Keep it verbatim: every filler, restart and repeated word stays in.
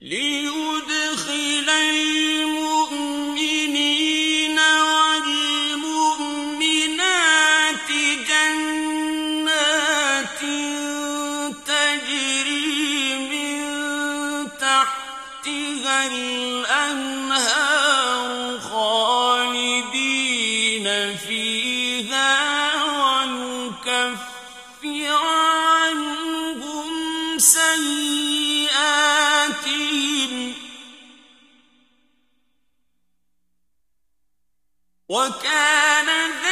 ليدخل المؤمنين والمؤمنات جنات تجري من تحتها الأنهار خالدين فيها ويكفر عنهم سيئاتهم وكان